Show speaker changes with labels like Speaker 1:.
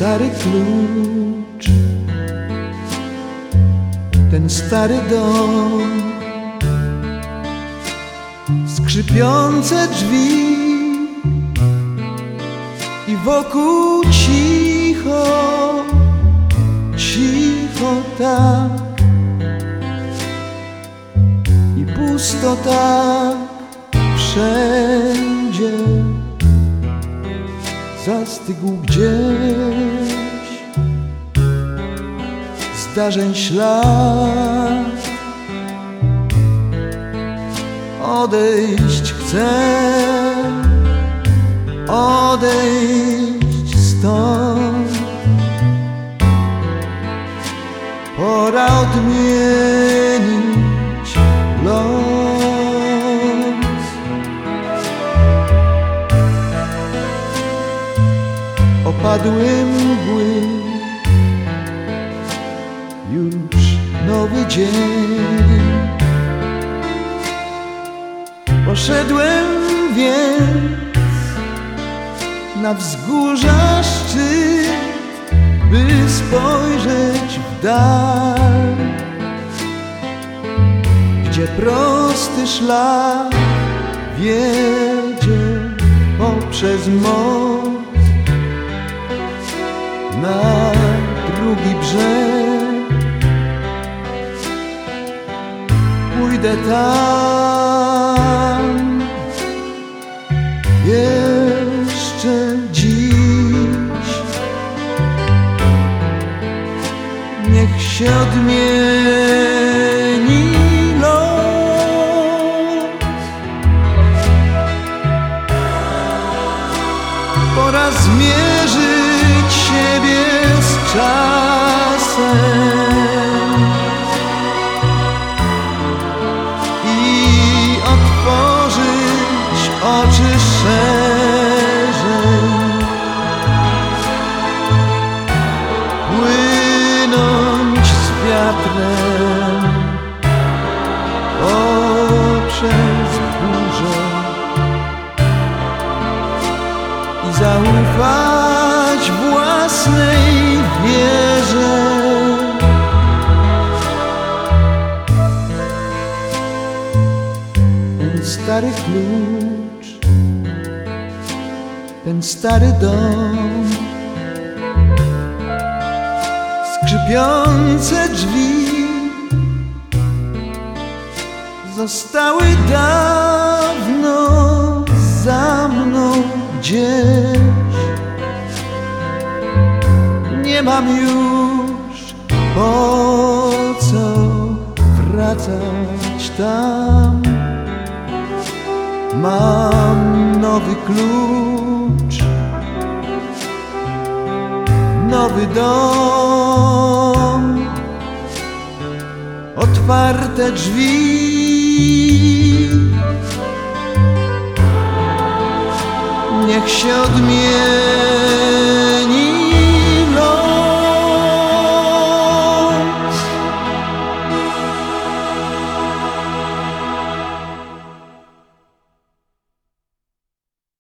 Speaker 1: stary klucz, ten stary dom, skrzypiące drzwi i wokół cicho, cicho tak i pusto tak wszędzie. Zastygł gdzieś zdarzeń ślad. Odejść chcę, odejść stąd. Pora odmienić los. Opadły mgły, już nowy dzień. Poszedłem więc na wzgórza szczyt, by spojrzeć w dal, gdzie prosty szlak wiedzie poprzez most na drugi brzeg. Pójdę tam jeszcze dziś. Niech się odmieni los. Pora zmierzyć siebie z czasem i otworzyć oczy szerzej, płynąć z wiatrem poprzez burzę i zaufać własnej wierze. Ten stary klucz, ten stary dom, skrzypiące drzwi zostały dawno za mną gdzieś. Nie mam już po co wracać tam. Mam nowy klucz, nowy dom, otwarte drzwi. Niech się odmieni